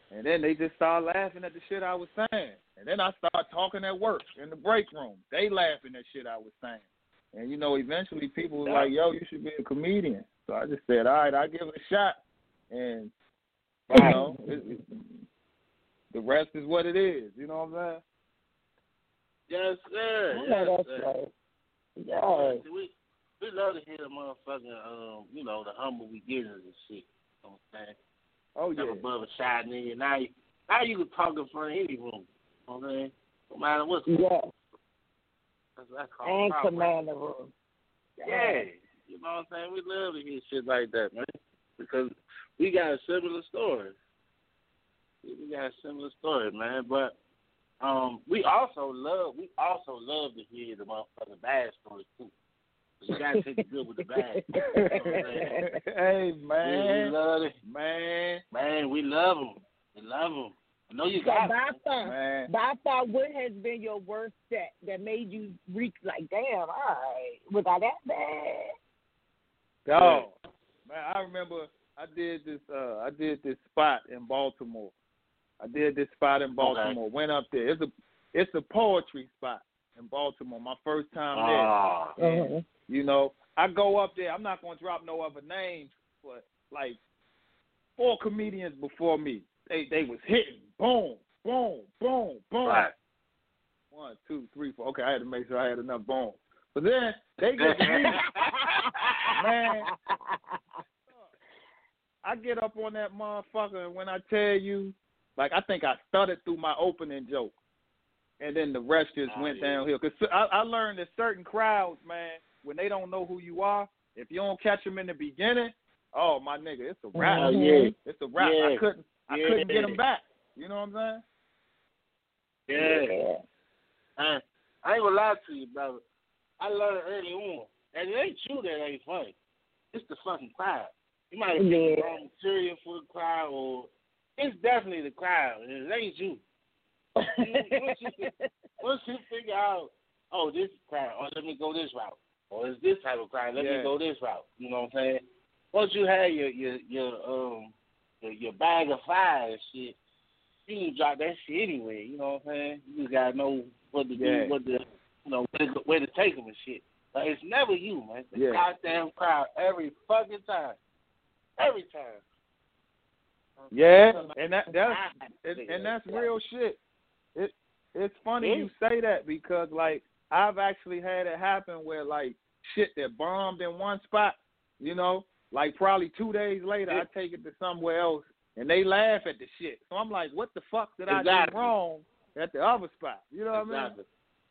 And then they just started laughing at the shit I was saying. And then I started talking at work in the break room. They laughing at shit I was saying. And, you know, eventually people were like, yo, you should be a comedian. So I just said, all right, I'll give it a shot. And, you know, it, it, the rest is what it is. You know what I'm saying? Yes, sir. I Yes, know that's sir. right. Yes. We, we love to hear the motherfucking, um, you know, the humble beginnings and shit. You know what I'm saying? Oh, yeah. Never above a shot, nigga. Now, you- now you can talk in front of any room. You know what I'm saying? No matter what's going on. Yes. That's, that's called And progress. command the room. Yeah. You know what I'm saying? We love to hear shit like that, man. Because we got a similar story. We got a similar story, man. But um, we also love we also love to hear the motherfucking bad stories too. You gotta take the good with the bad. You know what I'm saying? Hey, man. We, we love it. Man. Man, we love them. We love them. I know you So got by them. far, Man. by far, what has been your worst set that made you reach like, damn, all right, was I that bad? Dog. Man, I remember I did this uh I did this spot in Baltimore. I did this spot in Baltimore. Okay. Went up there. It's a it's a poetry spot in Baltimore. My first time oh. there. And, Uh-huh. you know, I go up there. I'm not gonna drop no other names, but like four comedians before me. They they was hitting. Boom, boom, boom, boom. Right. One, two, three, four. Okay, I had to make sure I had enough boom. But then they get to me. Man, I get up on that motherfucker, and when I tell you, like, I think I stuttered through my opening joke, and then the rest just oh, went yeah. downhill. Because I, I learned that certain crowds, man, when they don't know who you are, if you don't catch them in the beginning, oh, my nigga, it's a wrap. Oh, yeah. It's a wrap. Yeah. I couldn't I yeah. couldn't get them back. You know what I'm saying? Yeah. I, I ain't gonna lie to you, brother. I learned early on, and it ain't you that ain't funny. It's the fucking crowd. You might have yeah. picked the wrong material for the crowd, or it's definitely the crowd. It ain't you. once, you once you figure out, oh, this crowd, oh, let me go this route, or it's this type of crowd, let yeah. me go this route. You know what I'm saying? Once you have your your your um your, your bag of fire and shit, you can drop that shit anyway. You know what I'm saying? You just gotta know what to yeah. do, what to you know where to, where to take them and shit. But it's never you, man. It's the yeah. goddamn crowd every fucking time, every time. Yeah, and that that's and, and that's real shit. It it's funny yeah. you say that because like I've actually had it happen where like shit that bombed in one spot, you know, like probably two days later yeah. I take it to somewhere else and they laugh at the shit. So I'm like, what the fuck did exactly. I do wrong at the other spot? You know what exactly.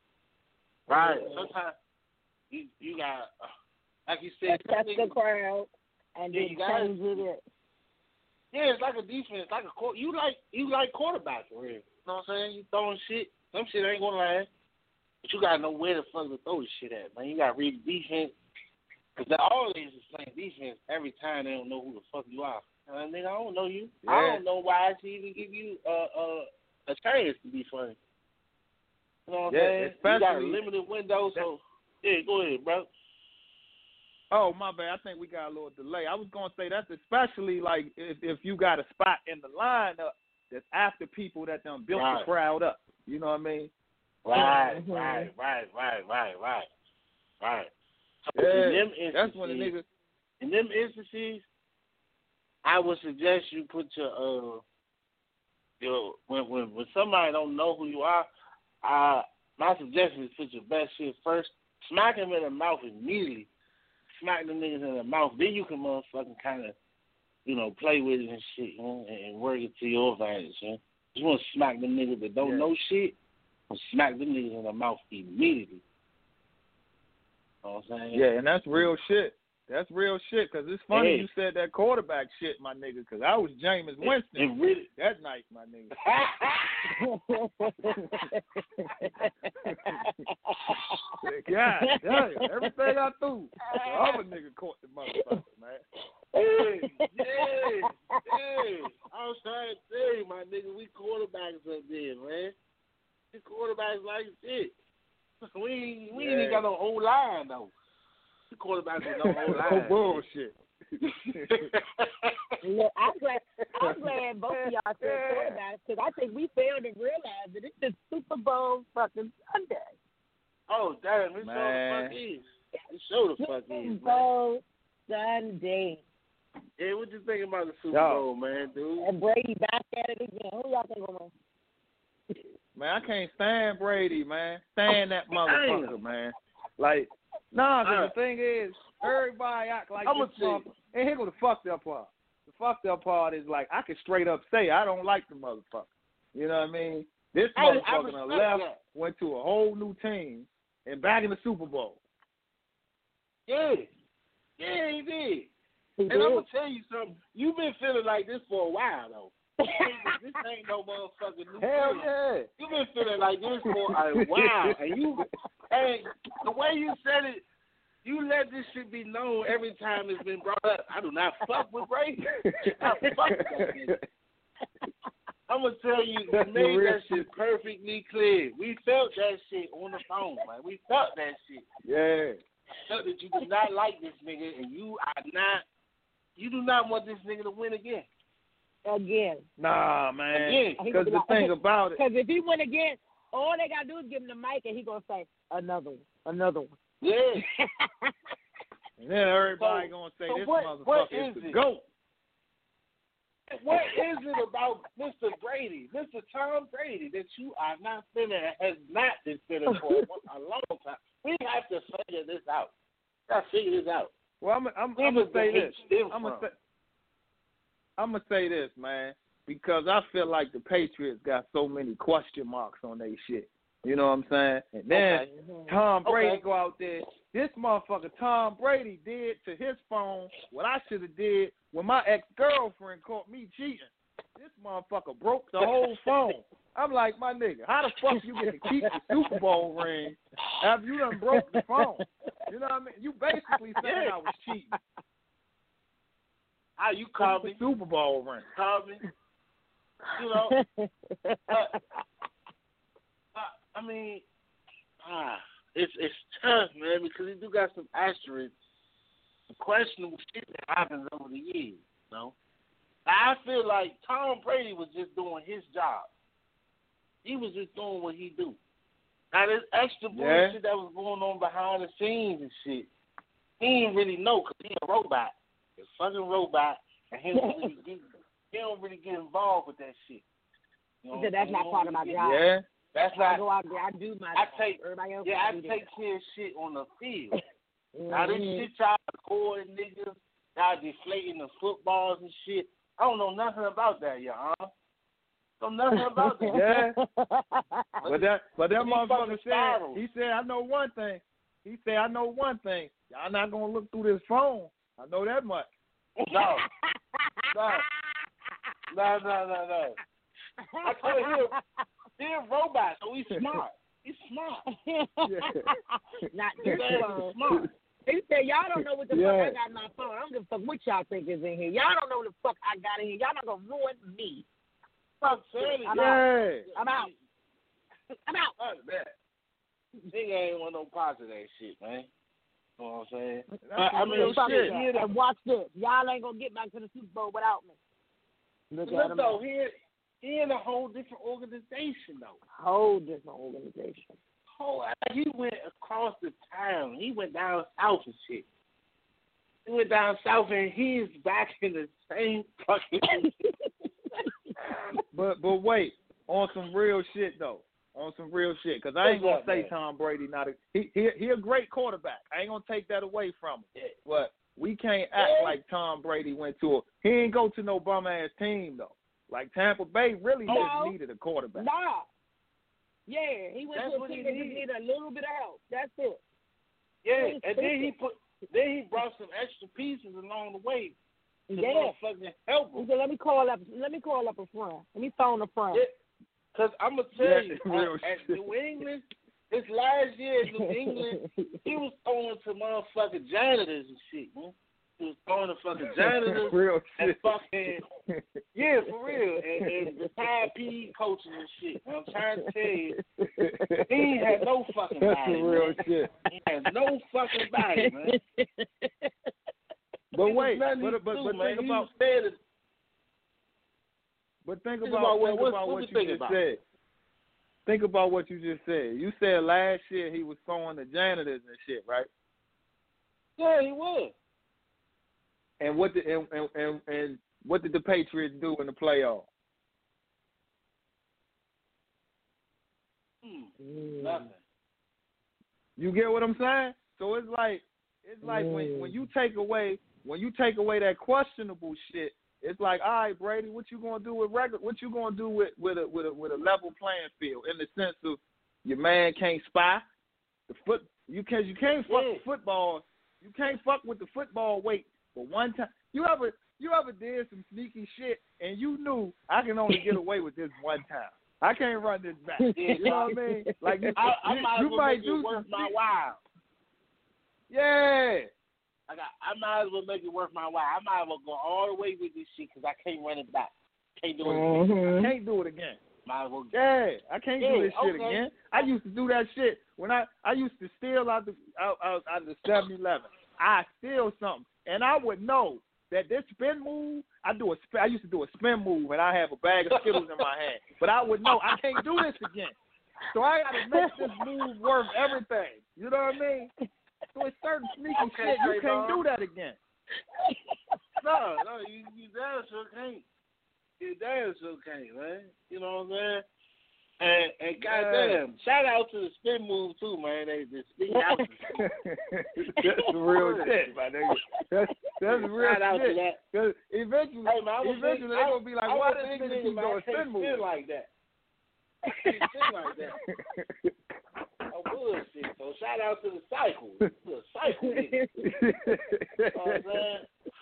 I mean? Right. Sometimes you you got uh, like you said, that's the crowd and yeah, then you gotta, change it. Yeah, it's like a defense, like a you like you like quarterback for real. You know what I'm saying? You throwing shit, some shit ain't gonna last, but you gotta know where the fuck to throw the shit at, man. You gotta read the defense, cause they're always the same defense every time. They don't know who the fuck you are. Uh, nigga, I don't know you. Yeah. I don't know why I should even give you uh, uh, a chance to be funny. You know what yeah, I'm saying? You got a especially limited window, so yeah, go ahead, bro. Oh, my bad. I think we got a little delay. I was going to say that's especially like if, if you got a spot in the lineup that's after people that done built right. the crowd up. You know what I mean? Right, mm-hmm. right, right, right, right, right, right. So yeah, in them that's when the nigga. In them instances, I would suggest you put your uh your when when when somebody don't know who you are, uh my suggestion is put your best shit first. Smack him in the mouth immediately. Smack them niggas in the mouth. Then you can motherfucking kind of, you know, play with it and shit, you know, and, and work it to your advantage, you know. You want to smack them niggas that don't yeah. know shit, or smack them niggas in the mouth immediately. You know what I'm saying? Yeah, and that's real shit. That's real shit, because it's funny hey. you said that quarterback shit, my nigga, because I was Jameis Winston it, it really... that night, my nigga. God damn, everything I threw, the other nigga caught the motherfucker, man. Hey, yeah, yeah. I was trying to tell you, my nigga, we quarterbacks up there, man. We quarterbacks like shit. We, we yeah. ain't even got no whole line, though. The quarterbacks with no whole line. No bullshit. Look, I'm glad, I'm glad both of y'all said quarterbacks because I think we failed to realize that it's the Super Bowl fucking Sunday. Oh, damn, it show the fuck is. It show the fuck is, Super Bowl Sunday. Yeah, what you think about the Super Yo. Bowl, man, dude? And Brady back at it again. Who y'all think gonna win? Man, I can't stand Brady, man. Stand that motherfucker, Damn. man. Like, nah, cause uh, the thing is, everybody act like I'm this motherfucker. And here go the fucked up part. The fucked up part is like, I can straight up say I don't like the motherfucker. You know what I mean? This I, motherfucker I left, that. went to a whole new team, and back in the Super Bowl. Yeah. Yeah, he did. He and did. I'm going to tell you something. You've been feeling like this for a while, though. This ain't no motherfucking new Hell thing. yeah. You've been feeling like this for a while. And you, and the way you said it, you let this shit be known every time it's been brought up. I do not fuck with Brady. I fuck with that shit. I'm going to tell you, we made that shit perfectly clear. We felt that shit on the phone, man. We felt that shit. Yeah. Felt that you do not like this nigga, and you are not, you do not want this nigga to win again. Again. Nah, man. Because the like, thing about it. Because if he win again, all they got to do is give him the mic, and he going to say, another one, another one. Yeah. And then everybody so, going to say, so this what, motherfucker what is, is the it? GOAT. What is it about Mister Brady, Mister Tom Brady, that you are not feeling, has not been feeling for a long time? We have to figure this out. Got to figure this out. Well, I'm, I'm, I'm going to say this. I'm going to say, I'm going to say this, man, because I feel like the Patriots got so many question marks on their shit. You know what I'm saying? And then okay. Tom Brady okay. go out there. This motherfucker Tom Brady did to his phone what I should have did when my ex-girlfriend caught me cheating. This motherfucker broke the whole phone. I'm like, my nigga, how the fuck you get to keep the Super Bowl ring after you done broke the phone? You know what I mean? You basically saying yeah. I was cheating. How you call me? The Super Bowl ring. Call me. You know. uh, I mean, ah, it's it's tough, man, because he do got some asterisks, some questionable shit that happens over the years, you know. I feel like Tom Brady was just doing his job. He was just doing what he do. Now, this extra bullshit yeah. that was going on behind the scenes and shit, he didn't really know because he a robot. He's a fucking robot, and he don't really get, he don't really get involved with that shit. You know, so that's not part of my job. Yeah. That's not. I go out there, I do my I job. take, Everybody else yeah, I do take that. care of shit on the field. Mm-hmm. Now, this shit y'all recording niggas, y'all deflating the footballs and shit. I don't know nothing about that, y'all. Huh? Don't know nothing about that. Yeah. But that, but that motherfucker said, he said, I know one thing. He said, I know one thing. Y'all not going to look through this phone. I know that much. No. No. No, no, no, no. I told him, he's a robot, so he's smart. He's smart. Yeah. Not this phone. Smart. He said, y'all don't know what the yeah. fuck I got in my phone. I don't give a fuck what y'all think is in here. Y'all don't know what the fuck I got in here. Y'all not going to ruin me. Fuck, Shirley. I'm yeah. out. I'm out. I'm out. Fuck that. Nigga ain't want no parts of that shit, man. You know what I'm saying? That's I, I mean, shit. Shit. And watch this. Y'all ain't going to get back to the Super Bowl without me. Look, Look at him. though, he, he in a whole different organization, though. Whole different organization. Whole, he went across the town. He went down south and shit. He went down south and he's back in the same fucking. But but wait, on some real shit though, on some real shit, because I ain't gonna up, say man? Tom Brady not a he, he he a great quarterback. I ain't gonna take that away from him. Yeah. But we can't act Yeah. like Tom Brady went to a he ain't go to no bum ass team though. Like Tampa Bay really No. just needed a quarterback. Nah. Yeah, he went That's to a what team he that just needed. needed a little bit of help. That's it. Yeah, He's and then he put, then he brought some extra pieces along the way to Yeah. motherfucking help He him. said, let me call up let me call up a friend. Let me phone a friend. Yeah. Cause I'm gonna tell Yeah, you, real at, at shit. New England, this last year in New England, he was throwing to motherfucking janitors and shit, man. He was throwing to fucking janitors real and shit. fucking yeah, for real, and, and retired P E coaches and shit. And I'm trying to tell you, he ain't had no fucking That's body, some real man. shit. He had no fucking body, man. But wait, but but, but, but think about. But think, think about, about, what, think about what, what you just about? said. Think about what you just said. You said last year he was throwing the janitors and shit, right? Yeah, he was. And what did and, and, and, and what did the Patriots do in the playoffs? Hmm. Nothing. You get what I'm saying? So it's like it's like mm. when when you take away when you take away that questionable shit. It's like, all right, Brady, what you gonna do with regular? What you gonna do with with a with a with a level playing field in the sense of your man can't spy the foot. You can you can't fuck yeah. with football. You can't fuck with the football weight for one time. You ever you ever did some sneaky shit and you knew I can only get away with this one time. I can't run this back. Yeah. You know what I mean? Like you, I, I you, might, you well might make do it worth some my shit. while. Yeah. I got. I might as well make it worth my while. I might as well go all the way with this shit because I can't run it back. Can't do it mm-hmm. again. I can't do it again. Might as well. Yeah, I can't yeah, do this shit okay. again. I used to do that shit when I I used to steal out the out out, out of the seven eleven. I steal something, and I would know that this spin move. I do a spin, I used to do a spin move, and I have a bag of Skittles in my hand. But I would know I can't do this again. So I got to make this move worth everything. You know what I mean? So it's certain sneaky okay, shit you can't do that again. No, no, you, you damn sure can't. You damn sure can't, man. You know what I'm saying? And and goddamn, yeah. shout out to the spin move too, man. They the spin out. That's the real shit, my nigga. That's that's the real shout out shit. To that. Cause eventually, hey, man, eventually they're gonna be like, "Why this nigga keep doing spin moves like that?" I can't spin like that. Oh, bullshit. So shout out to the cycle. The cycle nigga. You know what I'm saying?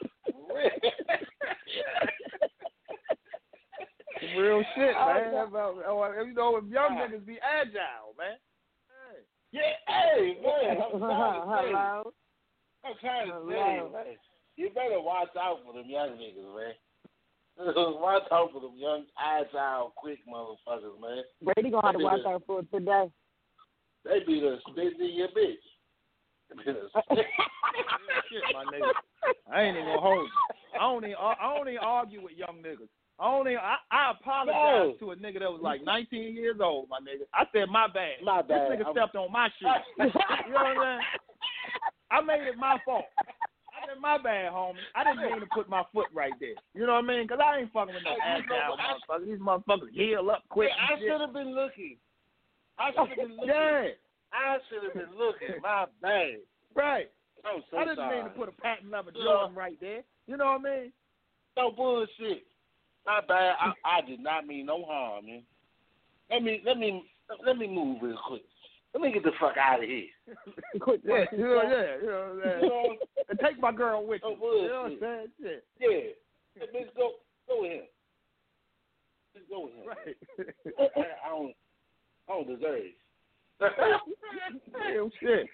Real shit, man. About, you know, if young niggas be agile, man. Hey. Yeah, hey, man. I'm trying to tell you. I'm trying to tell you, man. You better watch out for them young niggas, man. Watch out for them young, agile, quick motherfuckers, man. Brady gonna have to watch out for it today. They be the spit in your bitch. They be the spit. Shit, my nigga. I ain't even gonna hold you. I don't even, I don't even argue with young niggas. I only I, I apologize no. to a nigga that was like nineteen years old, my nigga. I said my bad. My bad. This nigga I'm... stepped on my shit. You know what I'm saying? I made it my fault. I said my bad, homie. I didn't mean to put my foot right there. You know what I mean? Because I ain't fucking with no agile motherfuckers. These motherfuckers heal up quick. Yeah, I should have been looking. I should have been looking. Yeah. I should have been looking. My bad. Right. I'm so I didn't sorry. mean to put a patent leather Jordan right there. You know what I mean? No bullshit. My bad. I, I did not mean no harm, man. Let me let me let me move real quick. Let me get the fuck out of here. Quick, yeah, you know, yeah, you know what I'm saying? And take my girl with you. Oh, you know what I'm saying? Shit. Yeah. Hey, bitch, go go with him. Just go with him. Right. I, I don't I don't deserve it. Damn shit.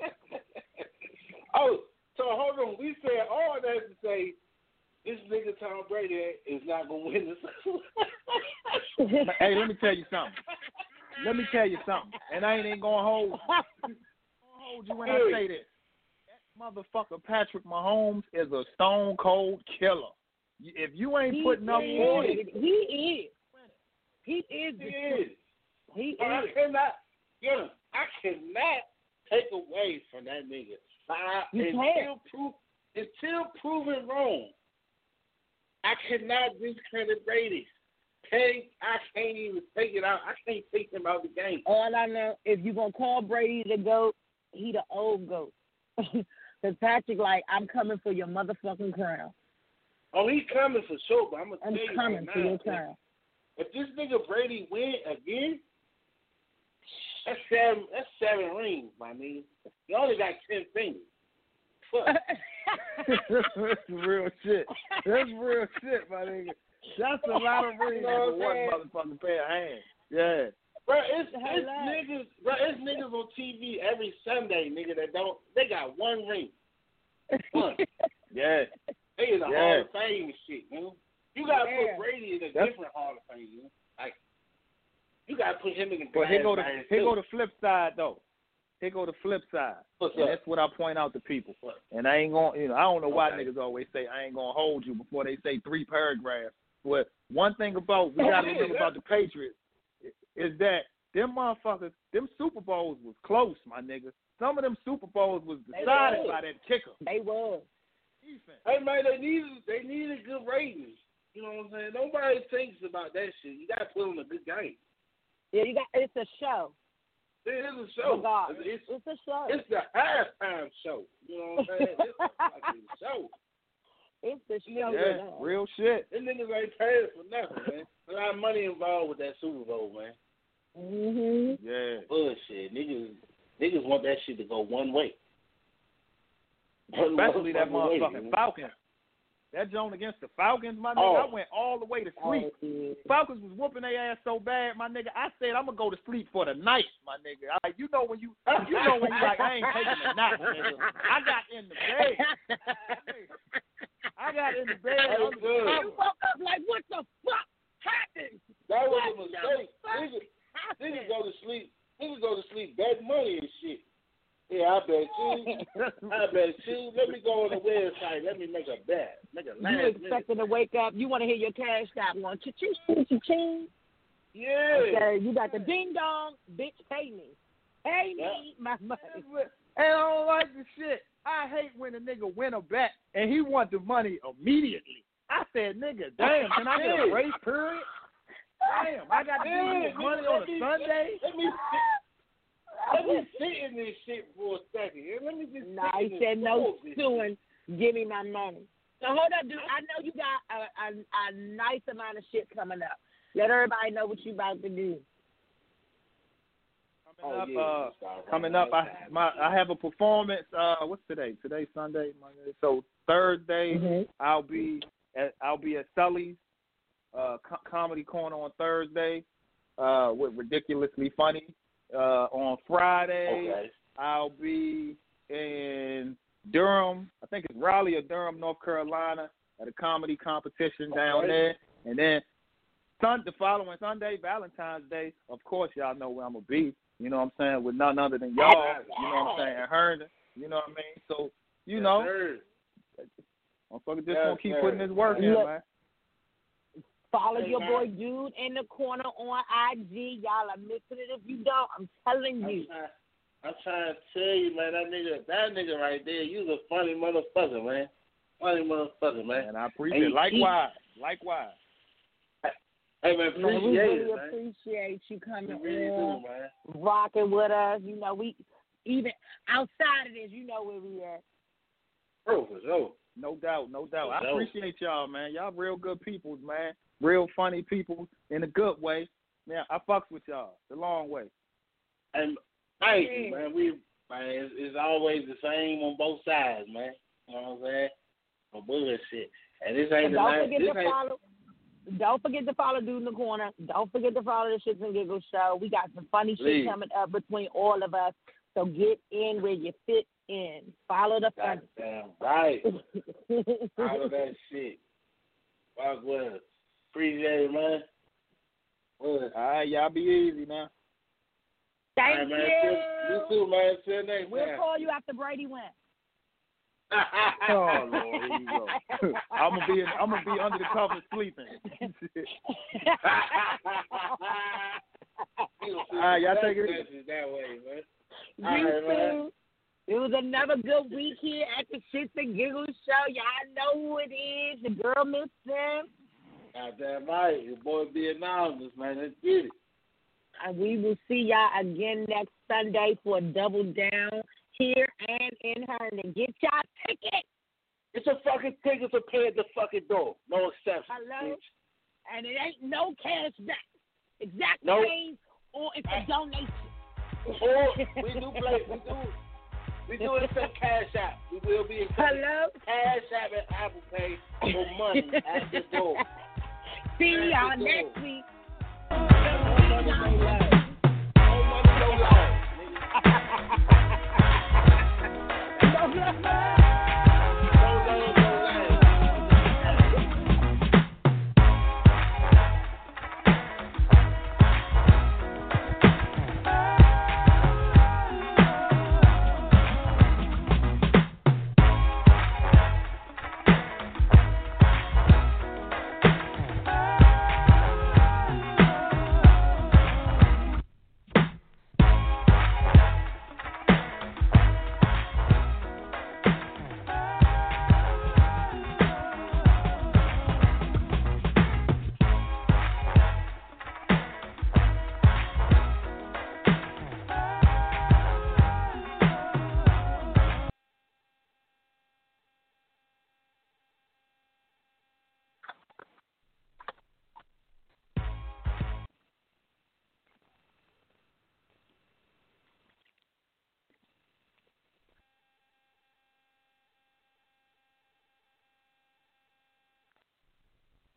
Oh, so hold on. We said all that to say this nigga Tom Brady is not gonna win this. Hey, let me tell you something. Let me tell you something, and I ain't even gonna hold you. I'm gonna hold you when I say this. That motherfucker Patrick Mahomes is a stone cold killer. If you ain't he putting up forty, he is. He is. He is. He is. I cannot. You know, I cannot take away from that nigga. I, You until can't. Prove, until proven wrong, I cannot discredit Brady. Hey, I can't even take it out. I can't take him out of the game. All I know, if you gonna call Brady the GOAT, he the old GOAT. Because Patrick, like, I'm coming for your motherfucking crown. Oh, he's coming for sure, but I'm gonna I'm tell you coming right for now, your crown. If this nigga Brady win again, that's seven. That's seven rings, my nigga. He only got ten fingers. Fuck. That's real shit. That's real shit, my nigga. That's a lot of rings for one motherfucking pair of hands. Yeah. Bro, it's, it's niggas. Bro, it's niggas on T V every Sunday, nigga. That don't. They got one ring. One. Yeah. They in the yeah. Hall of Fame and shit, you know. You gotta yeah. put Brady in a That's, different Hall of Fame, you know. Like, you gotta put him in the. But here go the here go the flip side though. here go the flip side. What's and up? that's what I point out to people. What? And I ain't going, you know, I don't know why Okay. niggas always say I ain't going to hold you before they say three paragraphs. But one thing about, we got to remember about the Patriots is that them motherfuckers, them Super Bowls was close, my nigga. Some of them Super Bowls was decided by that kicker. They was. Defense. Hey man, they needed they needed good ratings. You know what I'm saying? Nobody thinks about that shit. You gotta put on a good game. Yeah, you got. It's a show. It is a show. Oh God, It's, it's a show. it's the halftime show. You know what I'm saying? It's a fucking show. It's the show. Yeah, real shit. Them niggas ain't paid for nothing, man. A lot of money involved with that Super Bowl, man. Mhm. Yeah. Bullshit. Niggas, niggas want that shit to go one way. Especially that One way, motherfucking man. Falcons. That joint against the Falcons, my nigga, Oh. I went all the way to sleep. Oh, Falcons was whooping their ass so bad, my nigga. I said I'm gonna go to sleep for the night, my nigga. I, you know when you, you know when you like I ain't taking a nap, nigga. I got in the bed. I got in the bed. That was under the good. cover. You woke up like, what the fuck happened? That was a What the mistake. fuck Niggas, happened? niggas go to sleep. Niggas go to sleep betting money and shit. Yeah, I bet you. I bet you. Let me go on the website. Let me make a bet. Make a You last minute. expecting to wake up? You want to hear your cash app going cha-ching, cha-ching? Yeah. Okay, you got the ding dong, bitch. Pay me, pay me my money. And I don't like the shit. I hate when a nigga win a bet and he want the money immediately. I said, nigga, damn, can I get a grace period? Damn, I got to give you this money on a Sunday? Let me sit, let me sit in this shit for a second. Let me just Nah, sit he in said this no bullshit. suing. Give me my money. So hold up, dude. I know you got a, a, a nice amount of shit coming up. Let everybody know what you about to do. Oh, Coming up, yeah, uh, it's all right. coming up, I my I have a performance. Uh, what's today? Today's Sunday. Monday. So Thursday, Mm-hmm. I'll be at I'll be at Sully's uh, co- Comedy Corner on Thursday uh, with Ridiculously Funny. Uh, on Friday, Okay. I'll be in Durham. I think it's Raleigh or Durham, North Carolina, at a comedy competition down Okay. there. And then Sun the following Sunday, Valentine's Day. Of course, y'all know where I'm gonna be. You know what I'm saying? With none other than y'all. You know what I'm saying? And Herndon. You know what I mean? So you Yes, know, sir. motherfucker just Yes, gonna keep sir. putting his work in, Look, man. Follow Hey, your man. boy Dude in the Corner on I G. Y'all are missing it if you don't. I'm telling I'm you. trying, I'm trying to tell you, man, that nigga, that nigga right there, you's a funny motherfucker, man. Funny motherfucker, man. And I appreciate Hey, it. Likewise. Likewise. Hey, man, Man, we appreciate really it, man. appreciate you We coming really do, on, man. rocking with us. You know, we even outside of this, you know where we at. Oh, for sure. No doubt, no doubt. I No. appreciate y'all, man. Y'all real good people, man. Real funny people in a good way. Man, I fucks with y'all the long way. And thank Yeah. you, man. We, man, it's, it's always the same on both sides, man. You know what I'm saying? No bullshit. And this ain't And the don't last. forget This to ain't. follow. Don't forget to follow Dude in the Corner. Don't forget to follow the Shits and Giggles show. We got some funny Please. shit coming up between all of us. So get in where you fit in. Follow the fun. Goddamn right. All of that shit. Fuck with us. Appreciate it, man. Well, All right, y'all be easy now. Thank all right, man. you. You too, man. Till next We'll time. call you after Brady wins. Oh Lord, here you go. I'm gonna be in, I'm gonna be under the covers sleeping. All right, y'all take it easy. That way, man. You All right, man. too. It was another good week here at the Shits and Giggles show. Y'all know who it is. The girl Miss Sim. Goddamn right. Your boy be anonymous, man. Let's get it. And we will see y'all again next Sunday for a double down here and in Herndon. Get y'all tickets. It's a fucking ticket to pay at the fucking door. No exception. Hello? Bitch. And it ain't no cash back. Exact Nope. change or it's a donation. Or we do play. We do. We do accept Cash App. We will be accepting Hello? Cash App and Apple Pay for money at the door. See y'all At the next door. week.